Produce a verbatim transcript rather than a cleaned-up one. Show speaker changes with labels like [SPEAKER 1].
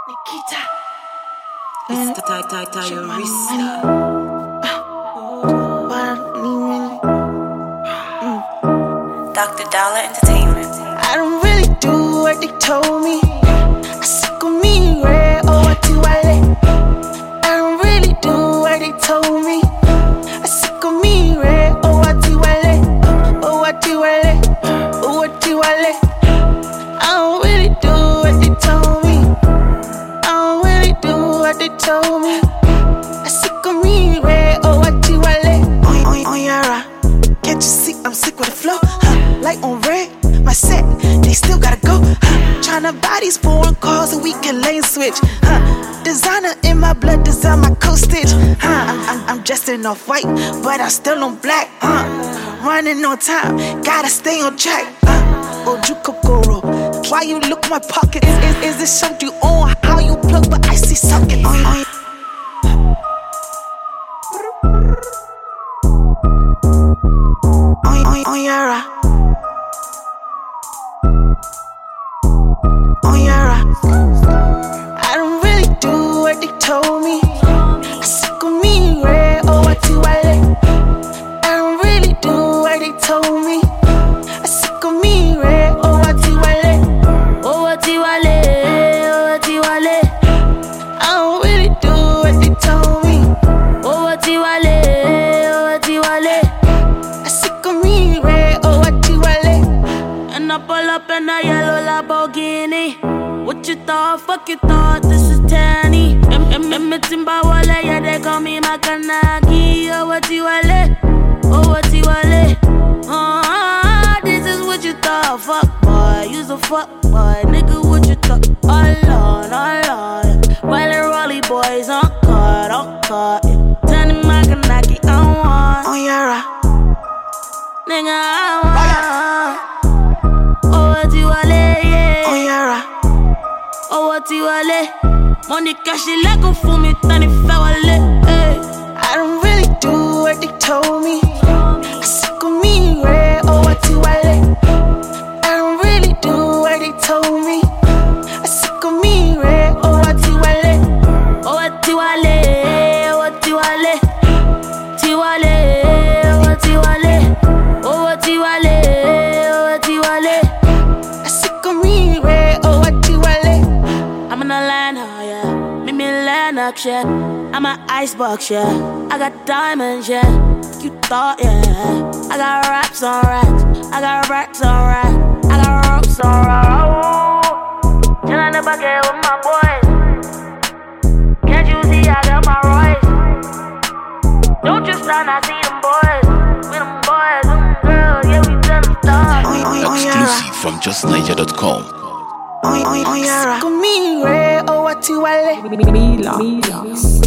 [SPEAKER 1] Nikita.
[SPEAKER 2] It's Tyrista.
[SPEAKER 3] Doctor Dollar Entertainment.
[SPEAKER 1] I don't really do what they told me. I sick of me, red or what you wale. I don't really do what they told me. I sick of me, red or what you wale. Oh, what you wale. Oh, what you wale. I don't really do what they told me. I don't really do what they told me. I sick of me, red or what you wale. On, on, on your ride. Can't you see I'm sick with the flow? Huh? Like on red, my set, they still gotta go. Huh? Tryna buy these foreign cars so we can lane switch. Huh? Designer in my blood, design my co-stitch. Huh? I'm, I'm, I'm dressed in off white, but I still on black. Huh? Running on time, gotta stay on track. Uh, Oju Kokoro, why you look my pockets? Is, is, is this something you own? How you plug, but I see sockets. On, on, On, on your ride. On your ride. I don't really do what they told me. I sick of me, red or what you wale. I don't really do what they told me. I sick of me, red or what you wale. Oh, what you wale, oh, what you wale. I don't really do what they told me. Oh, what you wale, oh, what you wale. I sick of me, red or what you wale.
[SPEAKER 4] And I pull up in a yellow Lamborghini. What you thought, fuck you thought, this is Tanny. M Timba Wale, yeah, they call me Makanagi. Oh, what you wale, oh, what you wale. Uh, this is what you thought, fuck boy, you's a fuck boy. Nigga, what you thought, oh lord, oh lord. While the Rolly boys on card, on card. Tanny Makanagi, I want.
[SPEAKER 1] On your ride.
[SPEAKER 4] Nigga, I want. Oh, what you wale, yeah.
[SPEAKER 1] On your ride.
[SPEAKER 4] Oh, what you wale. Money cash it like a fool me, tani fa wale.
[SPEAKER 1] I don't really do what they told me. I sick of me, red or what you wale. I don't really do what they told me. I sick of me, red or what you wale.
[SPEAKER 4] Oh, what you wale, oh, what you wale. Ti wale, oh, what you wale. Oh, what you wale, oh, what you wale.
[SPEAKER 1] I sick of me, red or what you wale.
[SPEAKER 4] I'm in Atlanta, yeah. Me me Lennox, yeah. I'm an icebox, yeah. I got diamonds, yeah. You thought, yeah. I got raps on racks. I got racks on racks. I got ropes on ropes. Chillin' in the bucket with my boys. Can't you see I got my Royce? Don't you start, I see them boys. With them boys, them girls, yeah, we done them stars.
[SPEAKER 1] On, on, on your
[SPEAKER 5] Exclusive from just niger dot com.
[SPEAKER 1] On, on, on your ride. Sick of me, red or what you wale.
[SPEAKER 2] Mila.